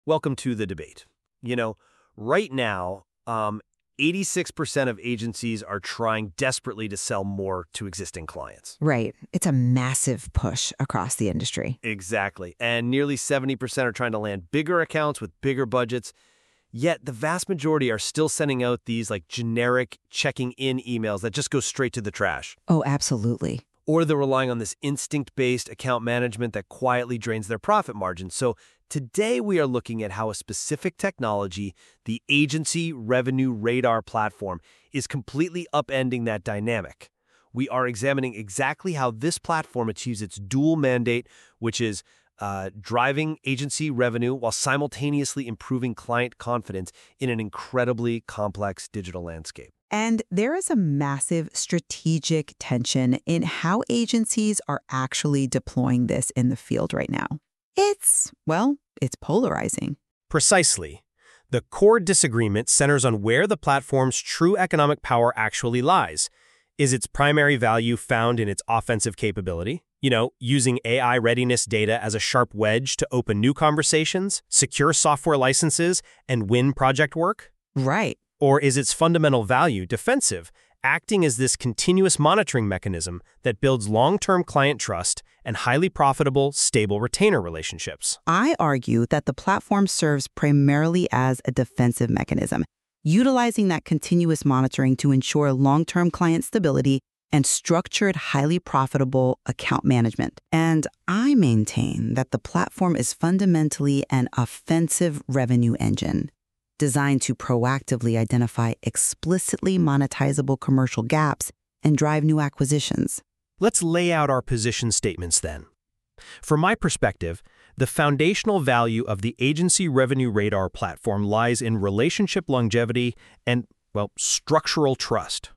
Welcome to the debate. You know, right now, 86% of agencies are trying desperately to sell more to existing clients. Right. It's a massive push across the industry. Exactly. And nearly 70% are trying to land bigger accounts with bigger budgets. Yet the vast majority are still sending out these generic checking in emails that just go straight to the trash. Oh, absolutely. Or they're relying on this instinct-based account management that quietly drains their profit margins. So today we are looking at how a specific technology, the Agency Revenue Radar platform, is completely upending that dynamic. We are examining exactly how this platform achieves its dual mandate, which is driving agency revenue while simultaneously improving client confidence in an incredibly complex digital landscape. And there is a massive strategic tension in how agencies are actually deploying this in the field right now. It's polarizing. Precisely. The core disagreement centers on where the platform's true economic power actually lies. Is its primary value found in its offensive capability? Using AI readiness data as a sharp wedge to open new conversations, secure software licenses, and win project work? Right. Or is its fundamental value defensive, acting as this continuous monitoring mechanism that builds long-term client trust and highly profitable, stable retainer relationships? I argue that the platform serves primarily as a defensive mechanism, utilizing that continuous monitoring to ensure long-term client stability and structured, highly profitable account management. And I maintain that the platform is fundamentally an offensive revenue engine, designed to proactively identify explicitly monetizable commercial gaps and drive new acquisitions. Let's lay out our position statements then. From my perspective, the foundational value of the Agency Revenue Radar platform lies in relationship longevity and, structural trust.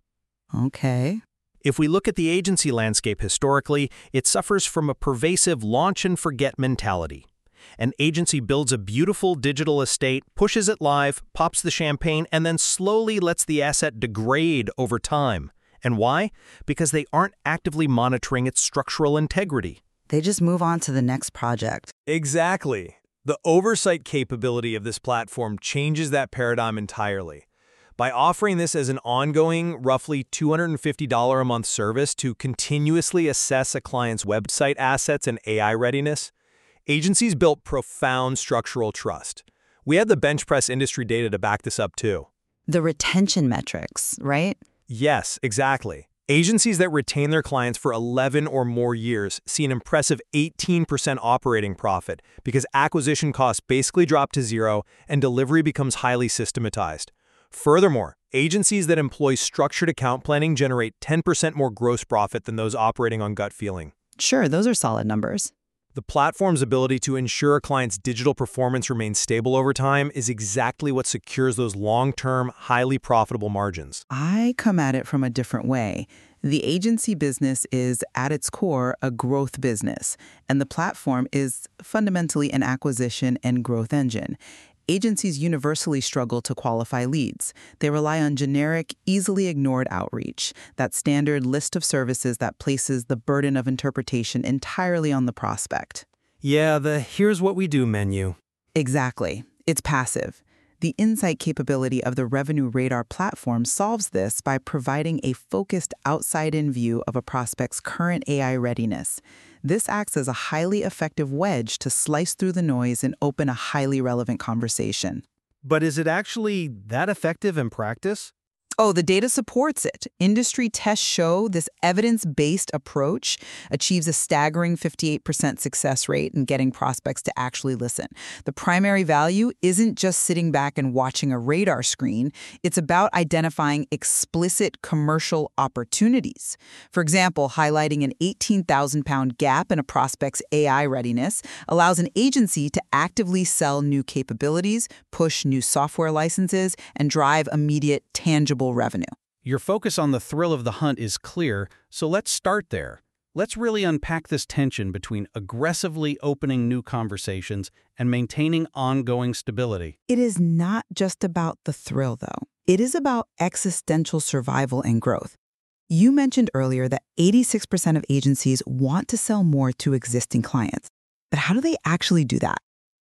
Okay. If we look at the agency landscape historically, it suffers from a pervasive launch-and-forget mentality. An agency builds a beautiful digital estate, pushes it live, pops the champagne, and then slowly lets the asset degrade over time. And why? Because they aren't actively monitoring its structural integrity. They just move on to the next project. Exactly. The oversight capability of this platform changes that paradigm entirely. By offering this as an ongoing, roughly $250 a month service to continuously assess a client's website assets and AI readiness, agencies built profound structural trust. We have the bench press industry data to back this up too. The retention metrics, right? Yes, exactly. Agencies that retain their clients for 11 or more years see an impressive 18% operating profit because acquisition costs basically drop to zero and delivery becomes highly systematized. Furthermore, agencies that employ structured account planning generate 10% more gross profit than those operating on gut feeling. Sure, those are solid numbers. The platform's ability to ensure a client's digital performance remains stable over time is exactly what secures those long-term, highly profitable margins. I come at it from a different way. The agency business is, at its core, a growth business, and the platform is fundamentally an acquisition and growth engine. Agencies universally struggle to qualify leads. They rely on generic, easily ignored outreach, that standard list of services that places the burden of interpretation entirely on the prospect. Yeah, the here's what we do menu. Exactly. It's passive. The insight capability of the Revenue Radar platform solves this by providing a focused outside-in view of a prospect's current AI readiness. This acts as a highly effective wedge to slice through the noise and open a highly relevant conversation. But is it actually that effective in practice? Oh, the data supports it. Industry tests show this evidence-based approach achieves a staggering 58% success rate in getting prospects to actually listen. The primary value isn't just sitting back and watching a radar screen. It's about identifying explicit commercial opportunities. For example, highlighting an 18,000-pound gap in a prospect's AI readiness allows an agency to actively sell new capabilities, push new software licenses, and drive immediate, tangible revenue. Your focus on the thrill of the hunt is clear, so let's start there. Let's really unpack this tension between aggressively opening new conversations and maintaining ongoing stability. It is not just about the thrill, though. It is about existential survival and growth. You mentioned earlier that 86% of agencies want to sell more to existing clients. But how do they actually do that?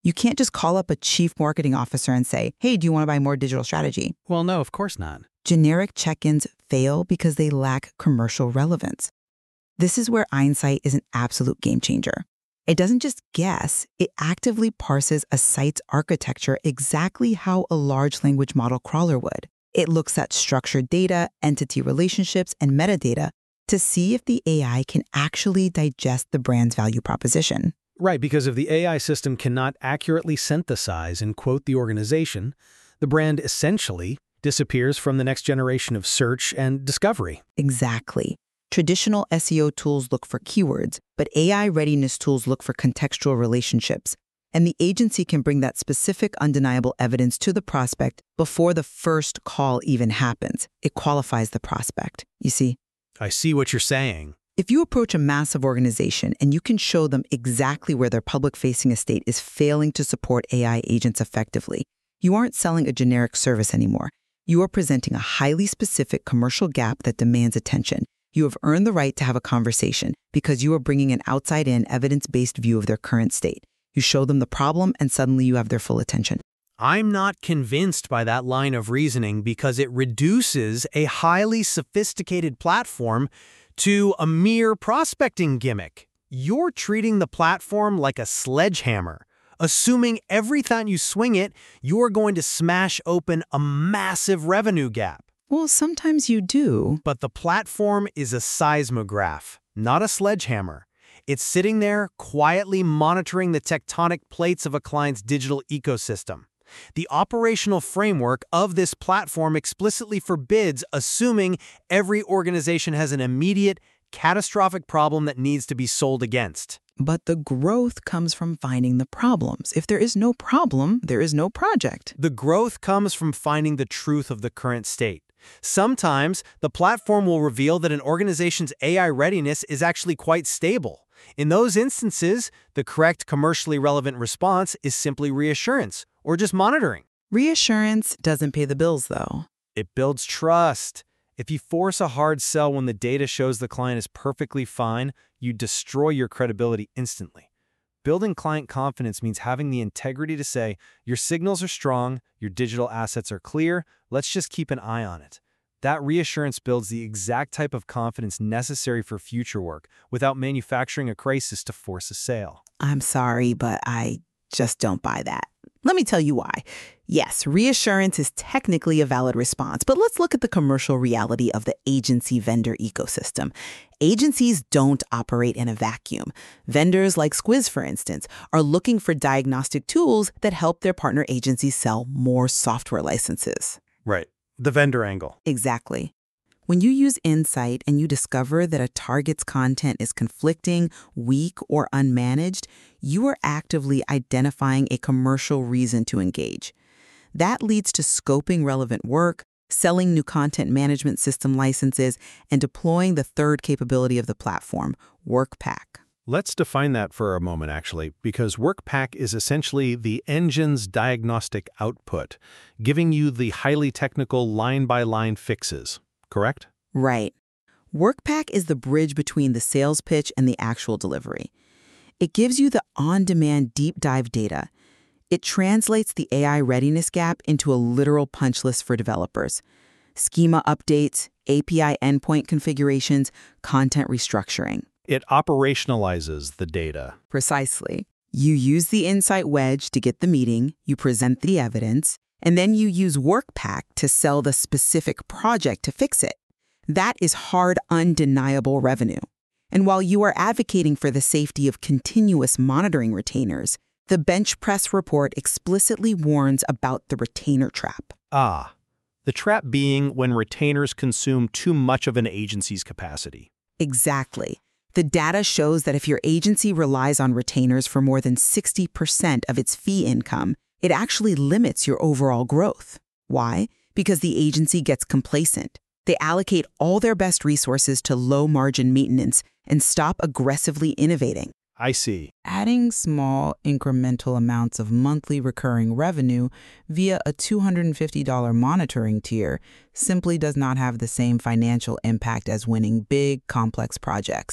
You can't just call up a chief marketing officer and say, hey, do you want to buy more digital strategy? Well, no, of course not. Generic check-ins fail because they lack commercial relevance. This is where Einsight is an absolute game changer. It doesn't just guess, it actively parses a site's architecture exactly how a large language model crawler would. It looks at structured data, entity relationships, and metadata to see if the AI can actually digest the brand's value proposition. Right, because if the AI system cannot accurately synthesize and quote the organization, the brand essentially disappears from the next generation of search and discovery. Exactly. Traditional SEO tools look for keywords, but AI readiness tools look for contextual relationships. And the agency can bring that specific undeniable evidence to the prospect before the first call even happens. It qualifies the prospect, you see? I see what you're saying. If you approach a massive organization and you can show them exactly where their public-facing estate is failing to support AI agents effectively, you aren't selling a generic service anymore. You are presenting a highly specific commercial gap that demands attention. You have earned the right to have a conversation because you are bringing an outside-in, evidence-based view of their current state. You show them the problem, and suddenly you have their full attention. I'm not convinced by that line of reasoning because it reduces a highly sophisticated platform to a mere prospecting gimmick. You're treating the platform like a sledgehammer, assuming every time you swing it, you're going to smash open a massive revenue gap. Well, sometimes you do. But the platform is a seismograph, not a sledgehammer. It's sitting there quietly monitoring the tectonic plates of a client's digital ecosystem. The operational framework of this platform explicitly forbids assuming every organization has an immediate, catastrophic problem that needs to be sold against. But the growth comes from finding the problems. If there is no problem, there is no project. The growth comes from finding the truth of the current state. Sometimes, the platform will reveal that an organization's AI readiness is actually quite stable. In those instances, the correct commercially relevant response is simply reassurance or just monitoring. Reassurance doesn't pay the bills, though. It builds trust. If you force a hard sell when the data shows the client is perfectly fine, you destroy your credibility instantly. Building client confidence means having the integrity to say, your signals are strong, your digital assets are clear, let's just keep an eye on it. That reassurance builds the exact type of confidence necessary for future work without manufacturing a crisis to force a sale. I'm sorry, but I just don't buy that. Let me tell you why. Yes, reassurance is technically a valid response, but let's look at the commercial reality of the agency vendor ecosystem. Agencies don't operate in a vacuum. Vendors like Squiz, for instance, are looking for diagnostic tools that help their partner agencies sell more software licenses. Right. The vendor angle. Exactly. When you use Insight and you discover that a target's content is conflicting, weak, or unmanaged, you are actively identifying a commercial reason to engage. That leads to scoping relevant work, selling new content management system licenses, and deploying the third capability of the platform, WorkPack. Let's define that for a moment, actually, because WorkPack is essentially the engine's diagnostic output, giving you the highly technical line-by-line fixes. Correct? Right. WorkPack is the bridge between the sales pitch and the actual delivery. It gives you the on-demand deep dive data. It translates the AI readiness gap into a literal punch list for developers. Schema updates, API endpoint configurations, content restructuring. It operationalizes the data. Precisely. You use the Insight wedge to get the meeting, you present the evidence, and then you use WorkPack to sell the specific project to fix it. That is hard, undeniable revenue. And while you are advocating for the safety of continuous monitoring retainers, the bench press report explicitly warns about the retainer trap. Ah, the trap being when retainers consume too much of an agency's capacity. Exactly. The data shows that if your agency relies on retainers for more than 60% of its fee income, it actually limits your overall growth. Why? Because the agency gets complacent. They allocate all their best resources to low-margin maintenance and stop aggressively innovating. I see. Adding small, incremental amounts of monthly recurring revenue via a $250 monitoring tier simply does not have the same financial impact as winning big, complex projects.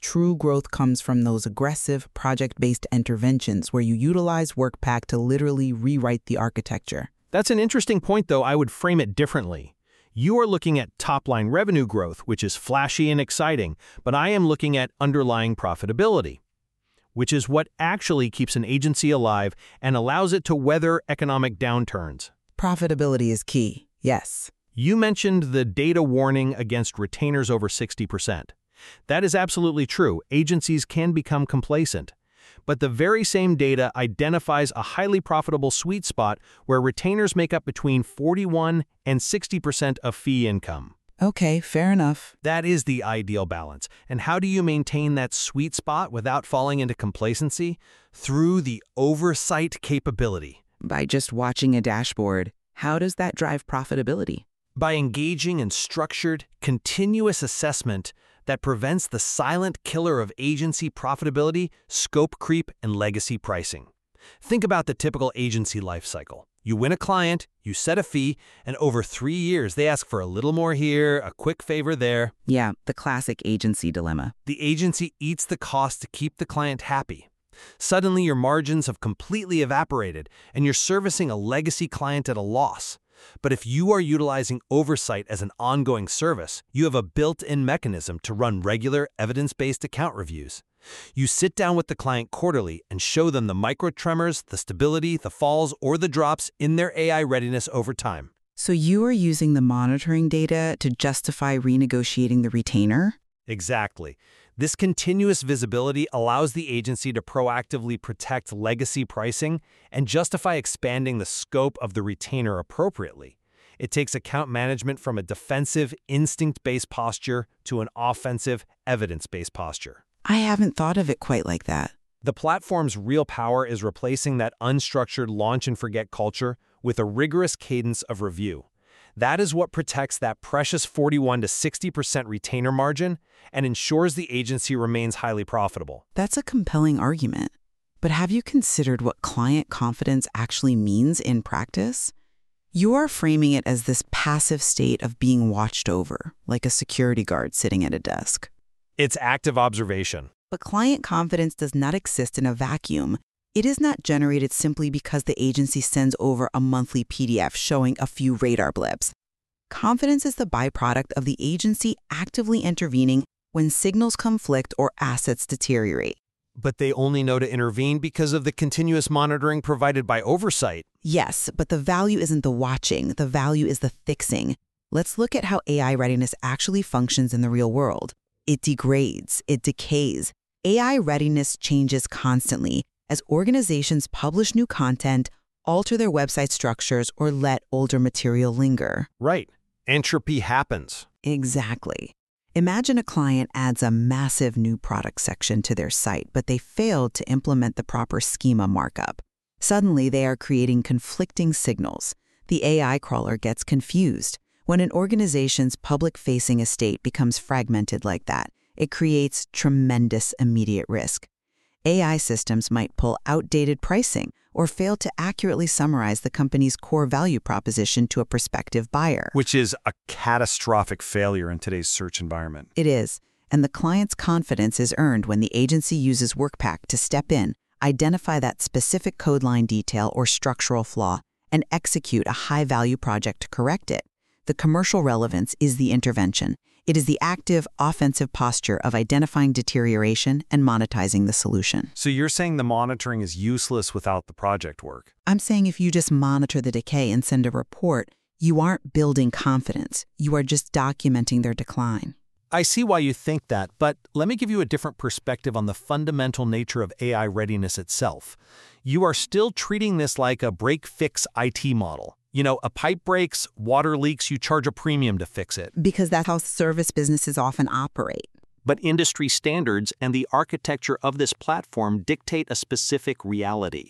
True growth comes from those aggressive, project-based interventions where you utilize Workpack to literally rewrite the architecture. That's an interesting point, though. I would frame it differently. You are looking at top-line revenue growth, which is flashy and exciting, but I am looking at underlying profitability, which is what actually keeps an agency alive and allows it to weather economic downturns. Profitability is key, yes. You mentioned the data warning against retainers over 60%. That is absolutely true. Agencies can become complacent. But the very same data identifies a highly profitable sweet spot where retainers make up between 41% and 60% of fee income. Okay, fair enough. That is the ideal balance. And how do you maintain that sweet spot without falling into complacency? Through the oversight capability. By just watching a dashboard, how does that drive profitability? By engaging in structured, continuous assessment that prevents the silent killer of agency profitability, scope creep, and legacy pricing. Think about the typical agency life cycle. You win a client, you set a fee, and over 3 years they ask for a little more here, a quick favor there. Yeah, the classic agency dilemma. The agency eats the cost to keep the client happy. Suddenly your margins have completely evaporated, and you're servicing a legacy client at a loss. But if you are utilizing oversight as an ongoing service, you have a built-in mechanism to run regular, evidence-based account reviews. You sit down with the client quarterly and show them the micro-tremors, the stability, the falls, or the drops in their AI readiness over time. So you are using the monitoring data to justify renegotiating the retainer? Exactly. This continuous visibility allows the agency to proactively protect legacy pricing and justify expanding the scope of the retainer appropriately. It takes account management from a defensive, instinct-based posture to an offensive, evidence-based posture. I haven't thought of it quite like that. The platform's real power is replacing that unstructured launch-and-forget culture with a rigorous cadence of review. That is what protects that precious 41 to 60% retainer margin and ensures the agency remains highly profitable. That's a compelling argument. But have you considered what client confidence actually means in practice? You are framing it as this passive state of being watched over, like a security guard sitting at a desk. It's active observation. But client confidence does not exist in a vacuum. It is not generated simply because the agency sends over a monthly PDF showing a few radar blips. Confidence is the byproduct of the agency actively intervening when signals conflict or assets deteriorate. But they only know to intervene because of the continuous monitoring provided by oversight. Yes, but the value isn't the watching, the value is the fixing. Let's look at how AI readiness actually functions in the real world. It degrades, it decays. AI readiness changes constantly as organizations publish new content, alter their website structures, or let older material linger. Right. Entropy happens. Exactly. Imagine a client adds a massive new product section to their site, but they failed to implement the proper schema markup. Suddenly, they are creating conflicting signals. The AI crawler gets confused. When an organization's public-facing estate becomes fragmented like that, it creates tremendous immediate risk. AI systems might pull outdated pricing or fail to accurately summarize the company's core value proposition to a prospective buyer. Which is a catastrophic failure in today's search environment. It is, and the client's confidence is earned when the agency uses Workpack to step in, identify that specific code line detail or structural flaw, and execute a high-value project to correct it. The commercial relevance is the intervention. It is the active, offensive posture of identifying deterioration and monetizing the solution. So you're saying the monitoring is useless without the project work? I'm saying if you just monitor the decay and send a report, you aren't building confidence. You are just documenting their decline. I see why you think that, but let me give you a different perspective on the fundamental nature of AI readiness itself. You are still treating this like a break-fix IT model. You know, a pipe breaks, water leaks, you charge a premium to fix it. Because that's how service businesses often operate. But industry standards and the architecture of this platform dictate a specific reality.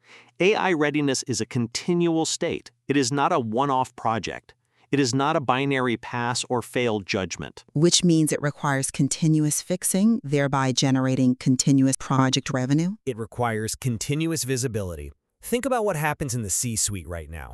AI readiness is a continual state. It is not a one-off project. It is not a binary pass or fail judgment. Which means it requires continuous fixing, thereby generating continuous project revenue? It requires continuous visibility. Think about what happens in the C-suite right now.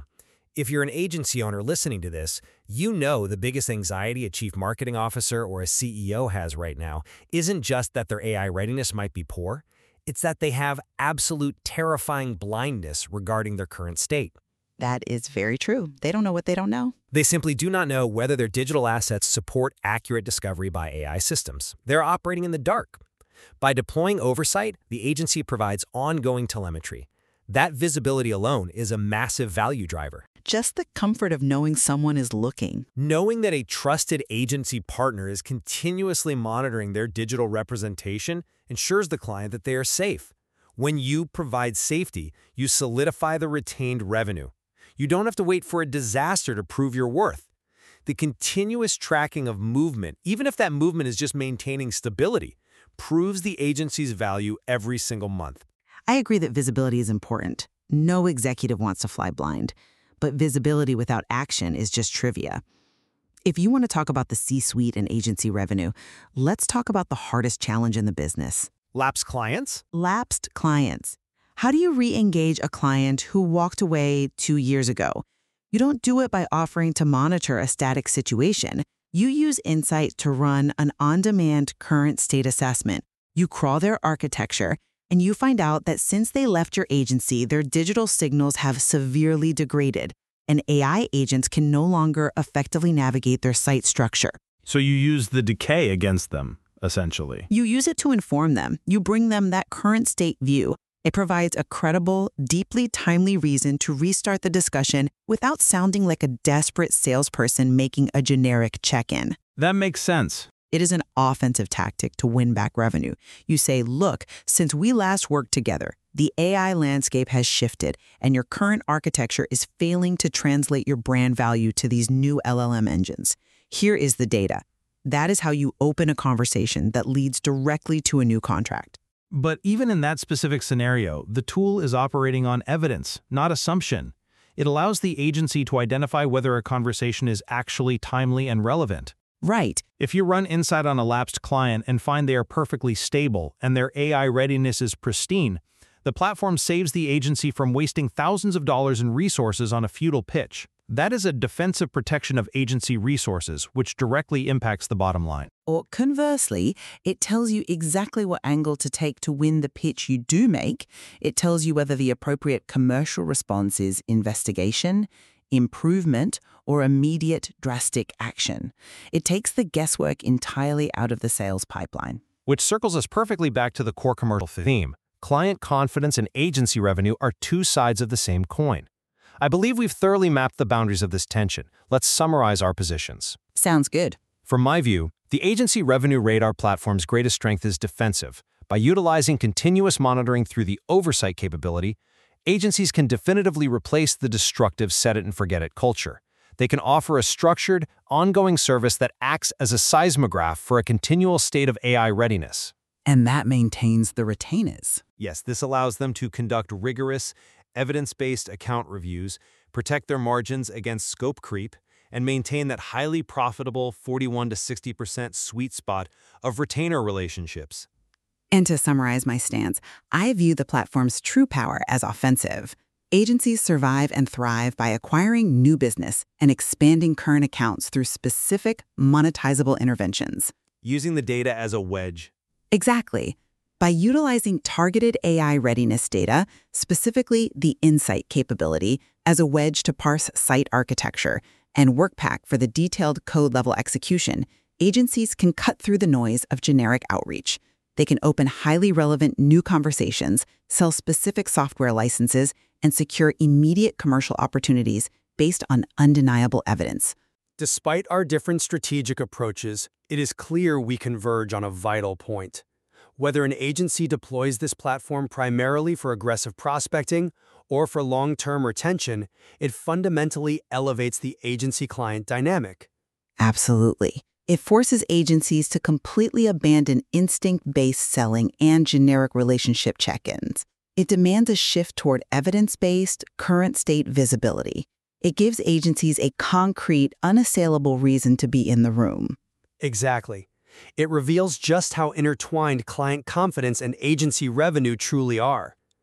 If you're an agency owner listening to this, you know the biggest anxiety a chief marketing officer or a CEO has right now isn't just that their AI readiness might be poor, it's that they have absolute terrifying blindness regarding their current state. That is very true. They don't know what they don't know. They simply do not know whether their digital assets support accurate discovery by AI systems. They're operating in the dark. By deploying Oversight, the agency provides ongoing telemetry. That visibility alone is a massive value driver. Just the comfort of knowing someone is looking. Knowing that a trusted agency partner is continuously monitoring their digital representation ensures the client that they are safe. When you provide safety, you solidify the retained revenue. You don't have to wait for a disaster to prove your worth. The continuous tracking of movement, even if that movement is just maintaining stability, proves the agency's value every single month. I agree that visibility is important. No executive wants to fly blind. But visibility without action is just trivia. If you want to talk about the C-suite and agency revenue, let's talk about the hardest challenge in the business. Lapsed clients? Lapsed clients. How do you re-engage a client who walked away 2 years ago? You don't do it by offering to monitor a static situation. You use Insight to run an on-demand current state assessment. You crawl their architecture, and you find out that since they left your agency, their digital signals have severely degraded, and AI agents can no longer effectively navigate their site structure. So you use the decay against them, essentially. You use it to inform them. You bring them that current state view. It provides a credible, deeply timely reason to restart the discussion without sounding like a desperate salesperson making a generic check-in. That makes sense. It is an offensive tactic to win back revenue. You say, look, since we last worked together, the AI landscape has shifted, and your current architecture is failing to translate your brand value to these new LLM engines. Here is the data. That is how you open a conversation that leads directly to a new contract. But even in that specific scenario, the tool is operating on evidence, not assumption. It allows the agency to identify whether a conversation is actually timely and relevant. Right. If you run Insight on a lapsed client and find they are perfectly stable and their AI readiness is pristine, the platform saves the agency from wasting thousands of dollars in resources on a futile pitch. That is a defensive protection of agency resources, which directly impacts the bottom line. Or conversely, it tells you exactly what angle to take to win the pitch you do make. It tells you whether the appropriate commercial response is investigation, improvement, or immediate drastic action. It takes the guesswork entirely out of the sales pipeline. Which circles us perfectly back to the core commercial theme. Client confidence and agency revenue are two sides of the same coin. I believe we've thoroughly mapped the boundaries of this tension. Let's summarize our positions. Sounds good. From my view, the Agency Revenue Radar platform's greatest strength is defensive. By utilizing continuous monitoring through the Oversight capability, agencies can definitively replace the destructive set-it-and-forget-it culture. They can offer a structured, ongoing service that acts as a seismograph for a continual state of AI readiness. And that maintains the retainers. Yes, this allows them to conduct rigorous, evidence-based account reviews, protect their margins against scope creep, and maintain that highly profitable 41 to 60% sweet spot of retainer relationships. And to summarize my stance, I view the platform's true power as offensive. Agencies survive and thrive by acquiring new business and expanding current accounts through specific, monetizable interventions. Using the data as a wedge. Exactly. By utilizing targeted AI readiness data, specifically the Insight capability, as a wedge to parse site architecture, and Workpack for the detailed code-level execution, agencies can cut through the noise of generic outreach. They can open highly relevant new conversations, sell specific software licenses, and secure immediate commercial opportunities based on undeniable evidence. Despite our different strategic approaches, it is clear we converge on a vital point. Whether an agency deploys this platform primarily for aggressive prospecting or for long-term retention, it fundamentally elevates the agency-client dynamic. Absolutely. It forces agencies to completely abandon instinct-based selling and generic relationship check-ins. It demands a shift toward evidence-based, current-state visibility. It gives agencies a concrete, unassailable reason to be in the room. Exactly. It reveals just how intertwined client confidence and agency revenue truly are.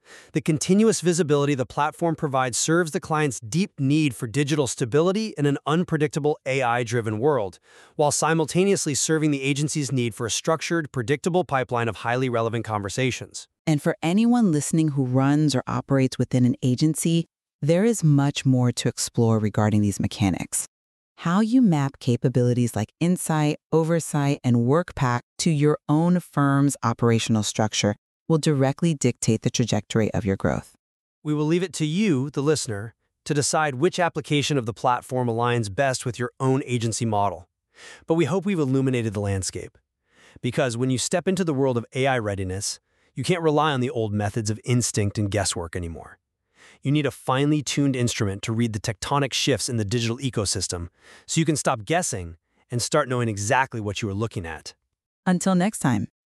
The continuous visibility the platform provides serves the client's deep need for digital stability in an unpredictable AI-driven world, while simultaneously serving the agency's need for a structured, predictable pipeline of highly relevant conversations. And for anyone listening who runs or operates within an agency, there is much more to explore regarding these mechanics. How you map capabilities like insight, oversight, and WorkPack to your own firm's operational structure will directly dictate the trajectory of your growth. We will leave it to you, the listener, to decide which application of the platform aligns best with your own agency model. But we hope we've illuminated the landscape. Because when you step into the world of AI readiness, you can't rely on the old methods of instinct and guesswork anymore. You need a finely tuned instrument to read the tectonic shifts in the digital ecosystem so you can stop guessing and start knowing exactly what you are looking at. Until next time.